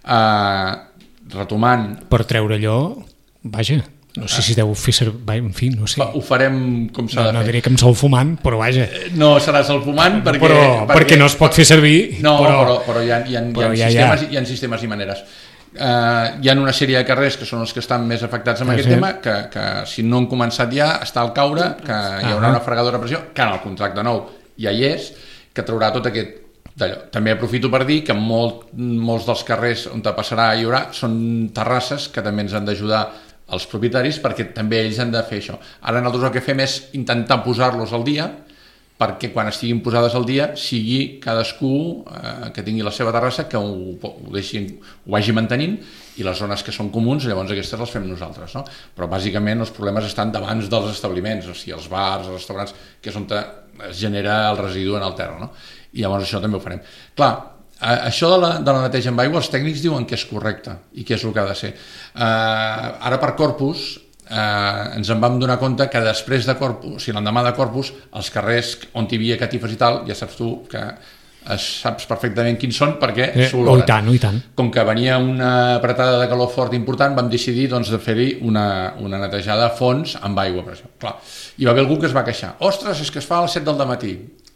Uh, retomant... Per treure allò, vaja, no sé si deu fer servir, en fi, no sé. Ho farem com s'ha no, de fer. No diré que amb salfumant, però vaja. No serà salfumant perquè... Però, perquè, perquè no es pot fer servir. No, però, però, però hi ha, hi ha, però hi ha, hi ha, sistemes, hi ha sistemes i maneres. Uh, hi ha una sèrie de carrers que són els que estan més afectats amb ah, aquest sí? tema, que, que si no han començat ja està al caure, que hi haurà ah, una fregadora a pressió, que en el contracte nou ja hi és, que traurà tot aquest d'allò. També aprofito per dir que molt, molts dels carrers on te passarà i hi haurà són terrasses que també ens han d'ajudar els propietaris perquè també ells han de fer això. Ara nosaltres el que fem és intentar posar-los al dia perquè quan estiguin posades al dia sigui cadascú eh, que tingui la seva terrassa que ho, ho, deixin, ho vagi mantenint i les zones que són comuns llavors aquestes les fem nosaltres, no? Però bàsicament els problemes estan davant dels establiments, o sigui, els bars, els restaurants, que és on es genera el residu en el terra, no? I llavors això també ho farem. Clar, eh, això de la, de la neteja amb aigua els tècnics diuen que és correcte i que és el que ha de ser. Eh, ara per Corpus eh, ens en vam donar compte que després de Corpus, o sigui, l'endemà de Corpus, els carrers on hi havia catifes i tal, ja saps tu que saps perfectament quins són perquè eh, s'oloren. Oh, i tant, oh, i tant. Com que venia una apretada de calor fort important, vam decidir doncs, de fer-hi una, una netejada a fons amb aigua. Per això. Clar. Hi va haver algú que es va queixar. Ostres, és que es fa a les set del matí.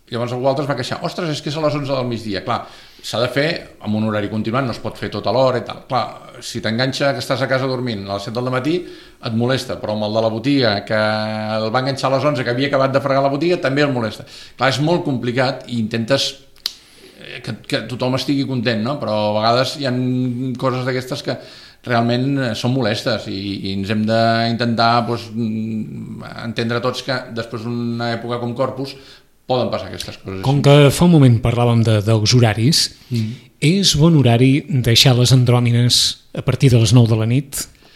Llavors algú altre es va queixar, ostres, és que és a les onze del migdia. Clar, s'ha de fer amb un horari continuat, no es pot fer tota l'hora i tal. Clar, si t'enganxa que estàs a casa dormint a les set del matí, et molesta, però amb el de la botiga, que el va enganxar a les onze, que havia acabat de fregar la botiga, també el molesta. Clar, és molt complicat i intentes que, que tothom estigui content, no? Però a vegades hi ha coses d'aquestes que realment són molestes i, i ens hem d'intentar doncs, entendre tots que després d'una època com Corpus poden passar aquestes coses. Com que fa un moment parlàvem de, dels horaris, mm. és bon horari deixar les andròmines a partir de les nou de la nit?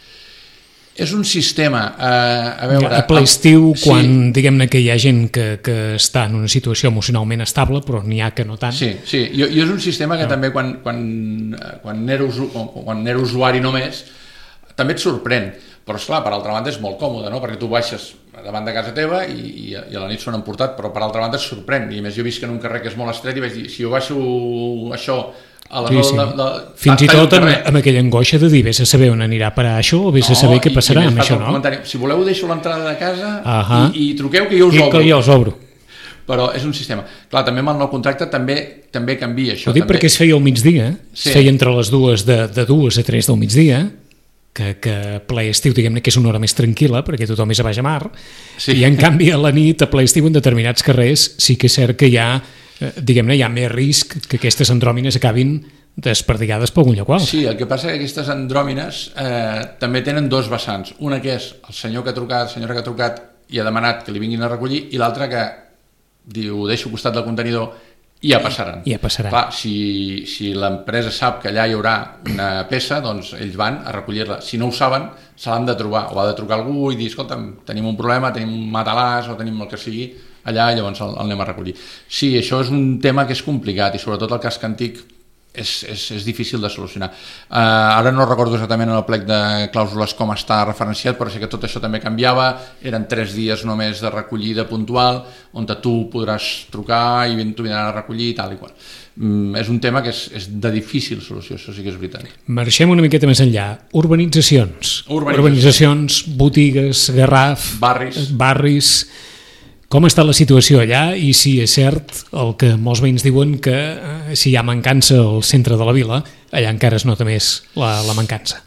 És un sistema, eh, a veure... A ple estiu, el... quan sí. diguem-ne que hi ha gent que, que està en una situació emocionalment estable, però n'hi ha que no tant. Sí, sí. I, i és un sistema que no. també quan, quan, quan, era usu, quan era usuari només, també et sorprèn. Però, esclar, per altra banda és molt còmode, no? Perquè tu baixes davant de casa teva i, i, i a la nit s'ho han emportat, però per altra banda et sorprèn. I a més jo visc en un carrer que és molt estret i vaig dir, si jo baixo això a la sí, sí. De, de, fins i tot amb, amb aquella angoixa de dir, vés a saber on anirà a parar això o vés no, a saber què passarà amb això, no? Si voleu deixo l'entrada de casa uh -huh. i, i truqueu que jo us I obro. que jo us obro. Però és un sistema. Clar, també amb el nou contracte també també canvia això. Ho dic també. perquè es feia al migdia, sí. es feia entre les dues, de, de dues a tres del migdia, que, que ple estiu, diguem-ne que és una hora més tranquil·la, perquè tothom és a baix a mar, sí. i en canvi a la nit, a ple estiu, en determinats carrers, sí que és cert que hi ha, diguem-ne, hi ha més risc que aquestes andròmines acabin desperdigades per algun lloc qual. Sí, el que passa és que aquestes andròmines eh, també tenen dos vessants. Una que és el senyor que ha trucat, la senyora que ha trucat i ha demanat que li vinguin a recollir, i l'altra que diu, ho deixo al costat del contenidor i ja passaran. I ja passaran. Clar, si, si l'empresa sap que allà hi haurà una peça, doncs ells van a recollir-la. Si no ho saben, se l'han de trobar, o ha de trucar algú i dir, escolta'm, tenim un problema, tenim un matalàs o tenim el que sigui allà i llavors el, el anem a recollir. Sí, això és un tema que és complicat i sobretot el casc antic és, és, és difícil de solucionar. Uh, ara no recordo exactament en el plec de clàusules com està referenciat, però sé que tot això també canviava, eren tres dies només de recollida puntual, on tu podràs trucar i t'ho vindran a recollir i tal i qual. Mm, és un tema que és, és de difícil solució, això sí que és veritat. Marxem una miqueta més enllà. Urbanitzacions. Urbanitzacions, Urbanitzacions botigues, Garraf, barris. barris. Com està la situació allà i si és cert el que molts veïns diuen que eh, si hi ha mancança al centre de la vila, allà encara es nota més la, la mancança?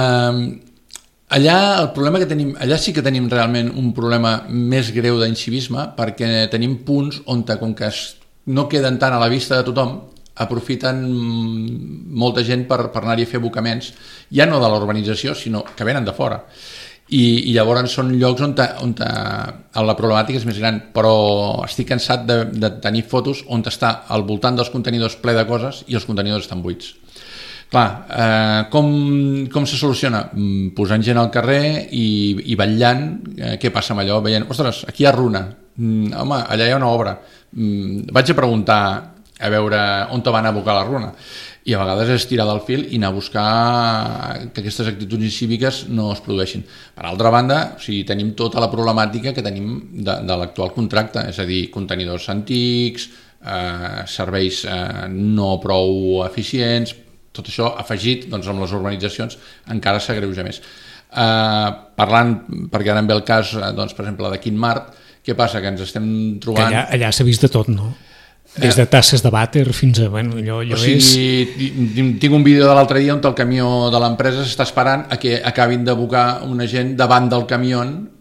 Uh, allà el problema que tenim, allà sí que tenim realment un problema més greu d'incivisme perquè tenim punts on, com que no queden tant a la vista de tothom, aprofiten molta gent per, per anar-hi a fer abocaments, ja no de la urbanització, sinó que venen de fora. I, i llavors són llocs on, ta, on ta, la problemàtica és més gran, però estic cansat de, de tenir fotos on està al voltant dels contenidors ple de coses i els contenidors estan buits. Clar, eh, com, com se soluciona? Posant gent al carrer i, i vetllant, eh, què passa amb allò? Veient, ostres, aquí hi ha runa, mm, home, allà hi ha una obra, mm, vaig a preguntar a veure on te van abocar la runa. I a vegades és tirar del fil i anar a buscar que aquestes actituds incíviques no es produeixin. Per altra banda, o sigui, tenim tota la problemàtica que tenim de, de l'actual contracte, és a dir, contenidors antics, eh, serveis eh, no prou eficients, tot això afegit doncs, amb les urbanitzacions encara s'agreuja més. Eh, parlant, perquè ara em ve el cas, doncs, per exemple, de Quintmart, què passa? Que ens estem trobant... Allà, allà s'ha vist de tot, no? Des de tasses de vàter fins a... Bueno, allò, allò o sigui, és... tinc un vídeo de l'altre dia on el camió de l'empresa s'està esperant a que acabin d'abocar una gent davant del camió,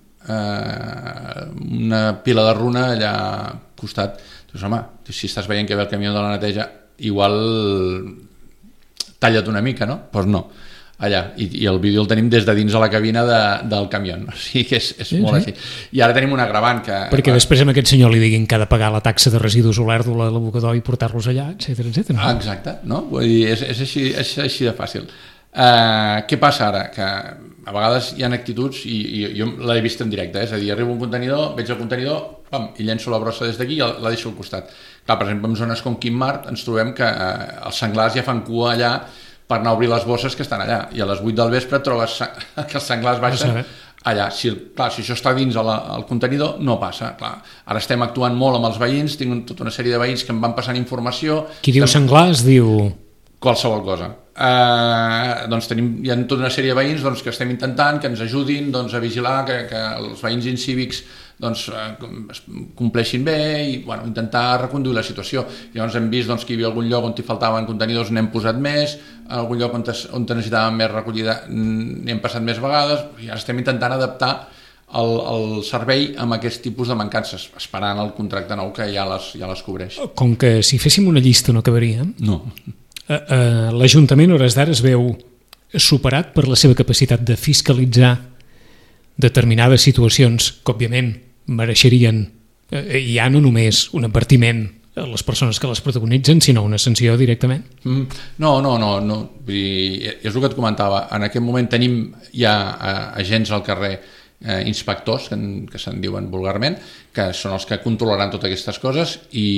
eh, una pila de runa allà al costat. Doncs, home, si estàs veient que ve el camió de la neteja, igual talla't una mica, no? Doncs pues no. Allà, i, i el vídeo el tenim des de dins de la cabina de, del camió, o sigui que és, és sí, molt sí. Així. I ara tenim un agravant que... Perquè va, després amb aquest senyor li diguin que ha de pagar la taxa de residus olèrdol a l'abocador i portar-los allà, etcètera, etcètera. Ah, exacte, no? Vull dir, és, és, així, és així de fàcil. Uh, què passa ara? Que a vegades hi ha actituds, i, i jo l'he vist en directe, eh? És a dir, arribo a un contenidor, veig el contenidor, pam, i llenço la brossa des d'aquí i la deixo al costat. Clar, per exemple, en zones com Quintmart ens trobem que uh, els senglars ja fan cua allà per anar a obrir les bosses que estan allà, i a les vuit del vespre trobes que els senglars baixen allà. Si, clar, si això està dins el, el contenidor, no passa. Clar. Ara estem actuant molt amb els veïns, tinc tota una sèrie de veïns que em van passant informació. Qui diu senglars diu... Qualsevol cosa. eh, doncs tenim, hi ha tota una sèrie de veïns doncs, que estem intentant que ens ajudin doncs, a vigilar que, que els veïns incívics doncs, es compleixin bé i bueno, intentar reconduir la situació. Llavors hem vist doncs, que hi havia algun lloc on hi faltaven contenidors, n'hem posat més, algun lloc on, on necessitàvem més recollida n'hi hem passat més vegades, i ara estem intentant adaptar el, el servei amb aquest tipus de mancances, esperant el contracte nou que ja les, ja les cobreix. Com que si féssim una llista no acabaria, no. eh, eh, l'Ajuntament a hores d'ara es veu superat per la seva capacitat de fiscalitzar determinades situacions que òbviament mereixerien eh, ja no només un advertiment a les persones que les protagonitzen, sinó una sanció directament? Mm, no, no, no, no. Vull dir, és el que et comentava. En aquest moment tenim ja eh, agents al carrer, eh, inspectors, que, que se'n diuen vulgarment, que són els que controlaran totes aquestes coses,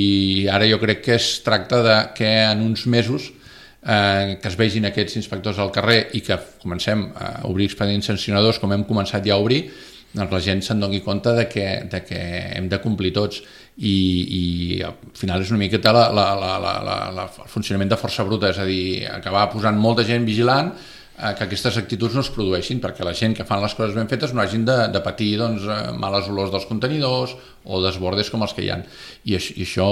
i ara jo crec que es tracta de que en uns mesos eh, que es vegin aquests inspectors al carrer i que comencem a obrir expedients sancionadors com hem començat ja a obrir, doncs la gent se'n doni compte de que, de que hem de complir tots i, i al final és una miqueta la, la, la, la, la, la, el funcionament de força bruta, és a dir, acabar posant molta gent vigilant eh, que aquestes actituds no es produeixin, perquè la gent que fan les coses ben fetes no hagin de, de patir doncs, males olors dels contenidors o desbordes com els que hi ha. I, i això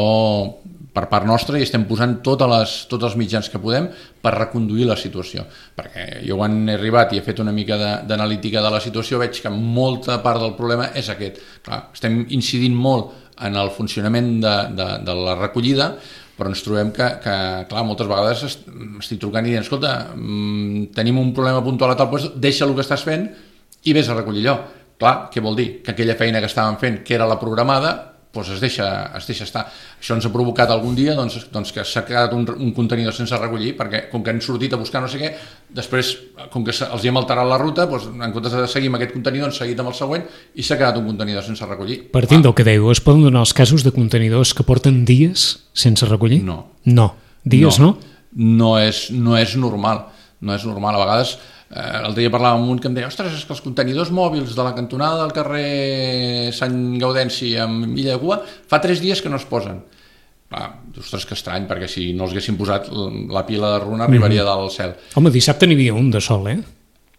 per part nostra, i estem posant totes les, tots els mitjans que podem per reconduir la situació, perquè jo quan he arribat i he fet una mica d'analítica de, de la situació veig que molta part del problema és aquest. Clar, estem incidint molt en el funcionament de, de, de la recollida, però ens trobem que, que clar, moltes vegades estic trucant i dient, escolta, mmm, tenim un problema puntual a tal lloc, deixa el que estàs fent i vés a recollir allò. Clar, què vol dir? Que aquella feina que estàvem fent, que era la programada, doncs es deixa, es deixa estar. Això ens ha provocat algun dia doncs, doncs que s'ha quedat un, un contenidor sense recollir, perquè com que han sortit a buscar no sé què, després, com que els hi hem alterat la ruta, doncs, en comptes de seguir amb aquest contenidor, hem seguit amb el següent i s'ha quedat un contenidor sense recollir. Partint del que dèieu, es poden donar els casos de contenidors que porten dies sense recollir? No. No. Dies no? No, no, és, no és normal. No és normal. A vegades, eh, l'altre dia parlava amb un que em deia, ostres, és que els contenidors mòbils de la cantonada del carrer Sant Gaudenci amb Illa de Cua fa tres dies que no es posen. Clar, ostres, que estrany, perquè si no els haguessin posat, la pila de runa arribaria mm. del cel. Home, dissabte n'hi havia un de sol, eh?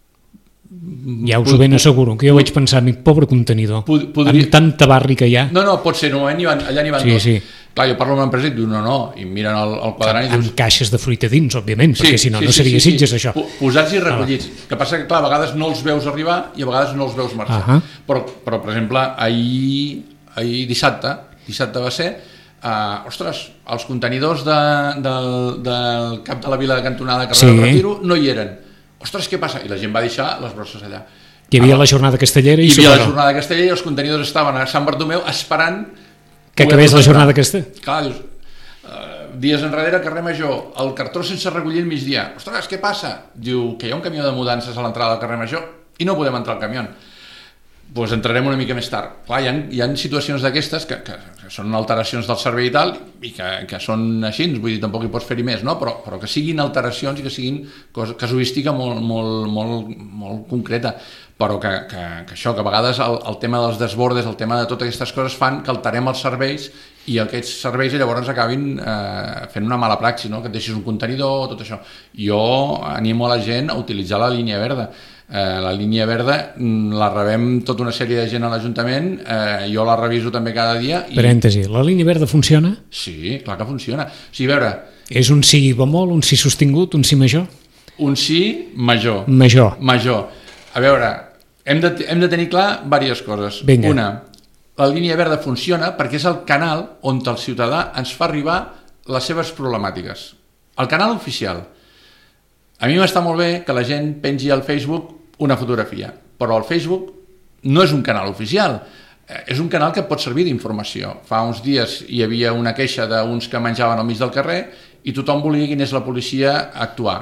Ja us ho ben asseguro, que jo vaig pensar, mi pobre contenidor, podria... amb tanta barri que hi ha. No, no, pot ser, no, allà n'hi van sí, dos. Sí. Clar, jo parlo amb una empresa i diu, no, no, i miren el, el quadrant i dius... Amb caixes de fruita dins, òbviament, sí, perquè si no, sí, no seria sí, sí, Sitges, sí. això. Posats i recollits. Ah. Que passa que, clar, a vegades no els veus arribar i a vegades no els veus marxar. Uh -huh. però, però, per exemple, ahir, ahir dissabte, dissabte va ser, uh, ostres, els contenidors de, de, del cap de la vila de cantonada de Carrer sí. del Retiro no hi eren. Ostres, què passa? I la gent va deixar les brosses allà. Hi havia ah, la jornada castellera i hi havia la jornada castellera i els contenidors estaven a Sant Bartomeu esperant que acabés la jornada aquesta. Clar, dius, uh, dies enrere, carrer Major, el cartró sense recollir al migdia. Ostres, què passa? Diu que hi ha un camió de mudances a l'entrada del carrer Major i no podem entrar al camió. Doncs pues entrarem una mica més tard. Clar, hi ha, hi ha situacions d'aquestes que, que, que són alteracions del servei i tal, i que, que són així, vull dir, tampoc hi pots fer-hi més, no? però, però que siguin alteracions i que siguin cosa, casuística molt, molt, molt, molt concreta. Però que, que, que això, que a vegades el, el tema dels desbordes, el tema de totes aquestes coses fan que alterem els serveis i aquests serveis llavors acabin eh, fent una mala praxi, no? Que et deixis un contenidor, tot això. Jo animo a la gent a utilitzar la línia verda. Eh, la línia verda la rebem tota una sèrie de gent a l'Ajuntament, eh, jo la reviso també cada dia. I... Parèntesi, la línia verda funciona? Sí, clar que funciona. O sigui, a veure... És un si bemol, un si sostingut, un si major? Un si major. Major. Major. A veure... Hem de, hem de tenir clar diverses coses. Vinga. Una, la línia verda funciona perquè és el canal on el ciutadà ens fa arribar les seves problemàtiques. El canal oficial. A mi m'està molt bé que la gent pengi al Facebook una fotografia, però el Facebook no és un canal oficial, és un canal que pot servir d'informació. Fa uns dies hi havia una queixa d'uns que menjaven al mig del carrer i tothom volia que anés la policia a actuar.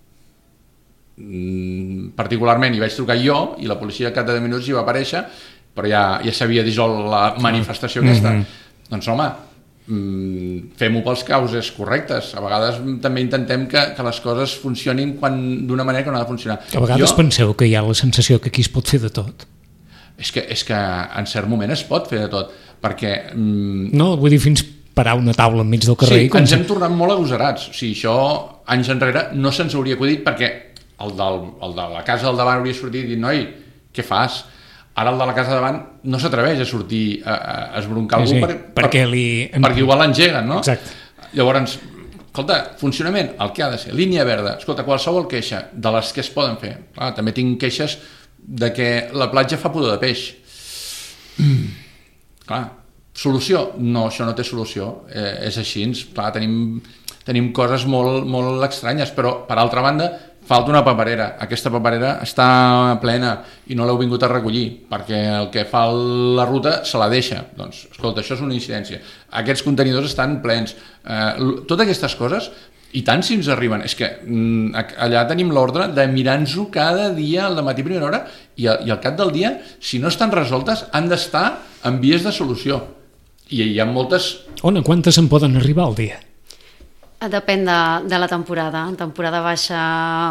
Particularment hi vaig trucar jo i la policia al cap de deu minuts hi va aparèixer, però ja, ja s'havia dissolt la manifestació aquesta. Mm-hmm. Doncs home, fem-ho pels causes correctes. A vegades també intentem que, que les coses funcionin d'una manera que no ha de funcionar. A vegades jo, penseu que hi ha la sensació que aquí es pot fer de tot? És que, és que en cert moment es pot fer de tot, perquè... Mm, no, vull dir, fins parar una taula enmig del carrer. Sí, ens hem tornat molt agosarats. O sigui, això anys enrere no se'ns hauria acudit perquè el, del, el de la casa del davant hauria sortit i dit, noi, què fas? Ara el de la casa davant no s'atreveix a sortir a, a esbroncar sí, algú sí, per, perquè, per, li... perquè igual l'engeguen, no? Exacte. Llavors, escolta, funcionament, el que ha de ser, línia verda, escolta, qualsevol queixa de les que es poden fer. Clar, també tinc queixes de que la platja fa pudor de peix. Mm. Clar, solució? No, això no té solució, eh, és així, clar, tenim, tenim coses molt, molt estranyes, però per altra banda falta una paperera, aquesta paperera està plena i no l'heu vingut a recollir perquè el que fa la ruta se la deixa. Doncs, escolta, això és una incidència. Aquests contenidors estan plens. Eh, totes aquestes coses, i tant si ens arriben, és que mm, allà tenim l'ordre de mirar-nos-ho cada dia al matí a primera hora i, i al cap del dia, si no estan resoltes, han d'estar en vies de solució. I hi ha moltes... On, a quantes en poden arribar al dia? Depèn de, de la temporada. En temporada baixa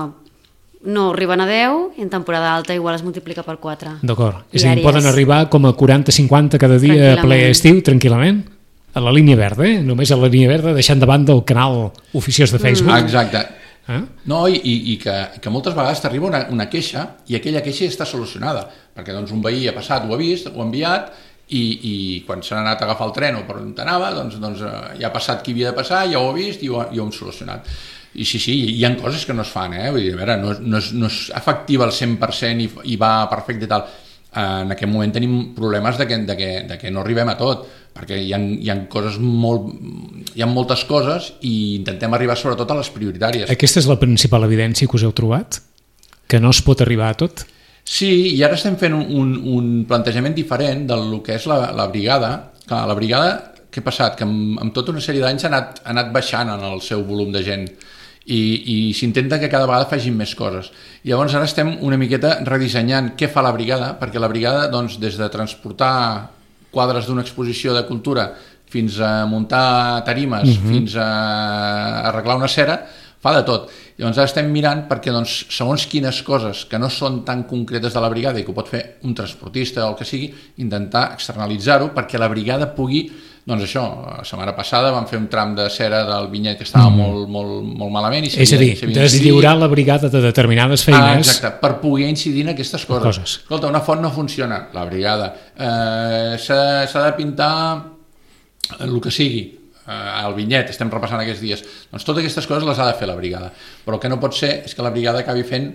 no arriben a deu i en temporada alta igual es multiplica per quatre. D'acord. És a dir, poden arribar com a quaranta cinquanta cada dia a ple estiu, tranquil·lament? A la línia verda, eh? Només a la línia verda, deixant de banda el canal oficiós de Facebook. Mm. Exacte. Eh? No, i, i que, que moltes vegades t'arriba una, una queixa i aquella queixa ja està solucionada, perquè doncs, un veí ha passat, ho ha vist, ho ha enviat, i, i quan s'ha anat a agafar el tren o per on anava, doncs, doncs ja ha passat qui havia de passar, ja ho ha vist i ho, i ho hem solucionat. I sí, sí, hi ha coses que no es fan, eh? Vull dir, a veure, no, no, és, no és efectiva al cent per cent i, i va perfecte i tal. En aquest moment tenim problemes de que, de que, de que no arribem a tot, perquè hi ha, hi ha coses molt... hi ha moltes coses i intentem arribar sobretot a les prioritàries. Aquesta és la principal evidència que us heu trobat? Que no es pot arribar a tot? Sí, i ara estem fent un, un, un plantejament diferent del que és la, la brigada. Clar, la brigada, què ha passat? Que amb, amb tota una sèrie d'anys ha anat, ha anat baixant en el seu volum de gent i, i s'intenta que cada vegada facin més coses. I llavors ara estem una miqueta redissenyant què fa la brigada, perquè la brigada, doncs, des de transportar quadres d'una exposició de cultura fins a muntar tarimes, uh-huh. fins a arreglar una cera, fa de tot. Llavors ara estem mirant perquè doncs, segons quines coses que no són tan concretes de la brigada i que ho pot fer un transportista o el que sigui, intentar externalitzar-ho perquè la brigada pugui, doncs això, la setmana passada vam fer un tram de cera del vinyet que estava mm. molt, molt, molt malament. I és a dir, deslliurar la brigada de determinades feines. Ah, exacte, per poder incidir en aquestes coses. coses. Escolta, una font no funciona, la brigada. Eh, s'ha de pintar el que sigui, el vinyet, estem repassant aquests dies, doncs totes aquestes coses les ha de fer la brigada, però el que no pot ser és que la brigada acabi fent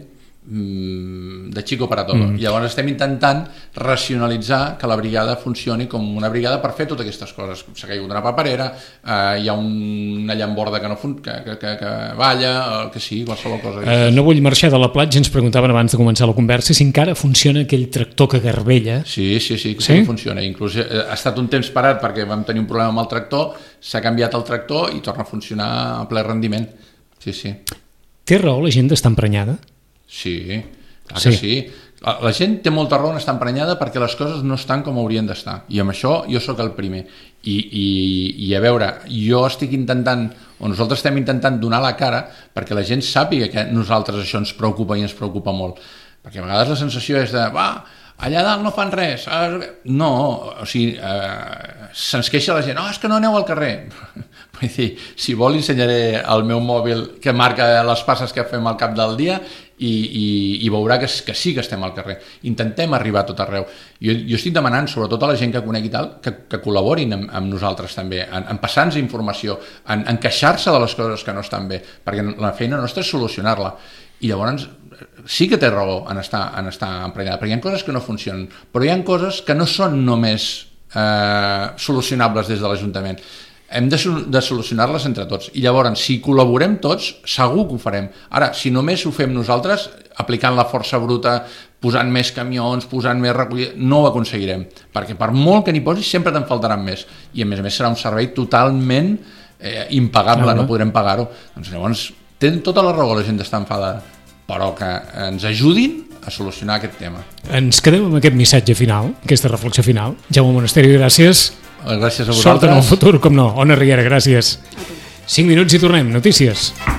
mm, de chico para todo. Mm. Llavors estem intentant racionalitzar que la brigada funcioni com una brigada per fer totes aquestes coses. S'ha caigut una paperera, eh, hi ha un, una llamborda que no fun que, que, que, que balla, el que sigui, qualsevol cosa. Uh, no vull marxar de la platja, ens preguntaven abans de començar la conversa si encara funciona aquell tractor que garbella. Sí, sí, sí, que sí? sí funciona. Inclús ha estat un temps parat perquè vam tenir un problema amb el tractor, s'ha canviat el tractor i torna a funcionar a ple rendiment. Sí, sí. Té raó la gent d'estar emprenyada? Sí, clar que sí. sí. La gent té molta raó en estar emprenyada perquè les coses no estan com haurien d'estar. I amb això jo sóc el primer. I, i, i a veure, jo estic intentant, o nosaltres estem intentant donar la cara perquè la gent sàpiga que nosaltres això ens preocupa i ens preocupa molt. Perquè a vegades la sensació és de, va, allà dalt no fan res. No, o sigui, eh, se'ns queixa la gent, no, és que no aneu al carrer. Vull dir, si vol ensenyaré el meu mòbil que marca les passes que fem al cap del dia i, i, i veurà que, que sí que estem al carrer. Intentem arribar a tot arreu. Jo, jo estic demanant, sobretot a la gent que conegui tal, que, que col·laborin amb, amb nosaltres també, en, en passar-nos informació, en, en queixar-se de les coses que no estan bé, perquè la feina nostra és solucionar-la. I llavors sí que té raó en estar, en estar emprenyada, perquè hi ha coses que no funcionen, però hi ha coses que no són només eh, solucionables des de l'Ajuntament. Hem de, de solucionar-les entre tots. I llavors, si col·laborem tots, segur que ho farem. Ara, si només ho fem nosaltres, aplicant la força bruta, posant més camions, posant més recollida, no ho aconseguirem. Perquè per molt que n'hi posis, sempre te'n faltaran més. I a més a més serà un servei totalment eh, impagable, no, no podrem pagar-ho. Doncs llavors, tenen tota la raó la gent d'estar enfadada, però que ens ajudin a solucionar aquest tema. Ens quedem amb aquest missatge final, aquesta reflexió final. Jaume Monasteri, gràcies. Gràcies a vosaltres. Sort en el futur, com no. Ona Riera, gràcies. Cinc minuts i tornem. Notícies.